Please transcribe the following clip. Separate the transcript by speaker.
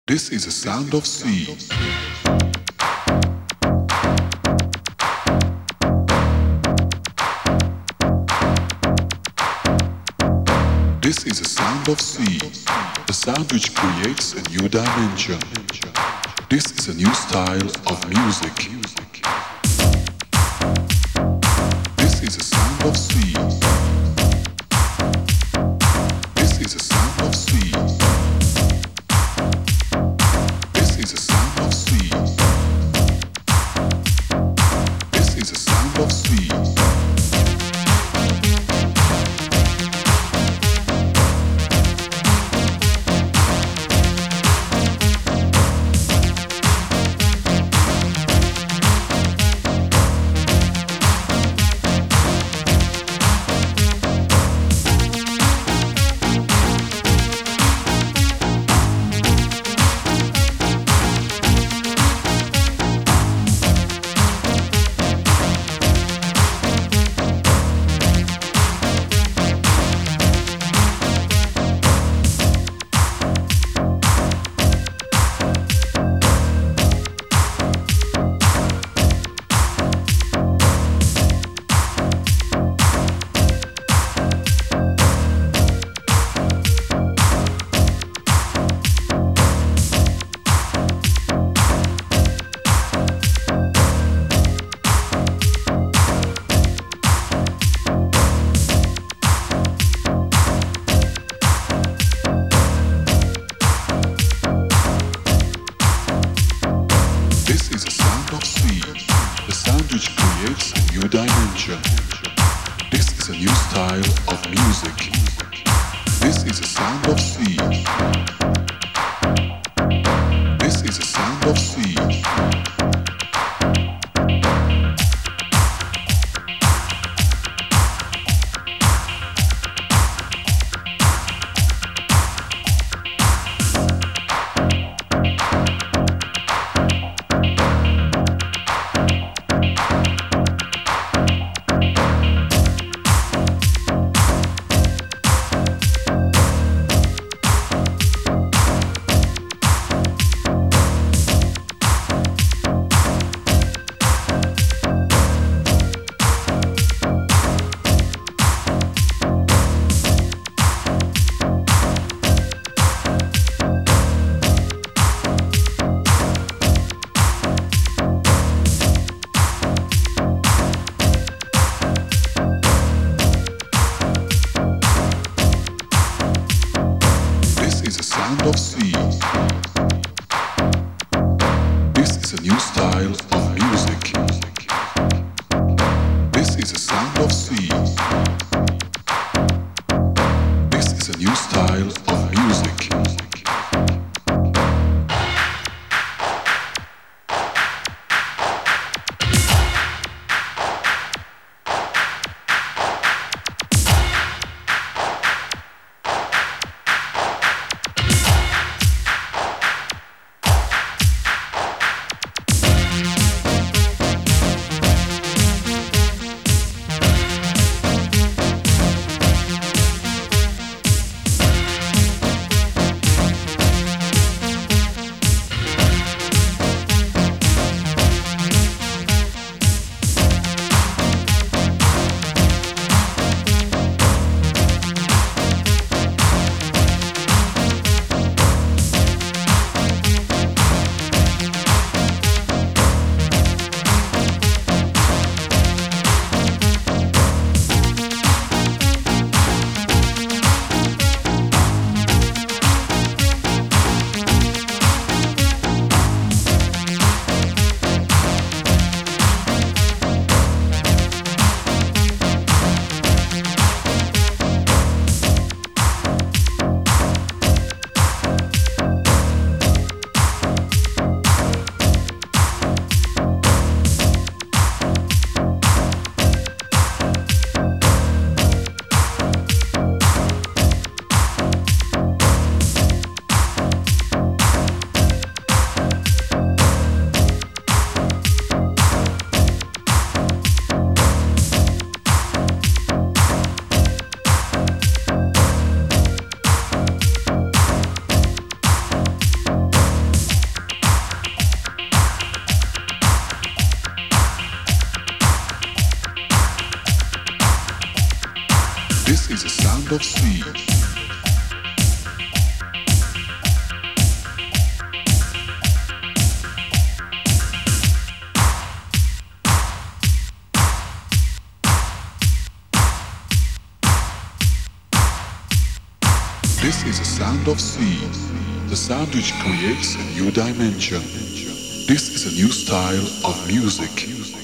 Speaker 1: This is the sound of sea. This is the sound of sea, a sound which creates a new dimension. This is a new style of music. This is the sound of sea. This is the sound of sea. This is the sound of sea. This is the sound of sea. This is the sound of sea, the sound which creates a new dimension. This is a new style of music. This is the sound of sea. This is the sound of sea. This is a sound of sea. This is a sound of sea, the sound which creates a new dimension. This is a new style of music.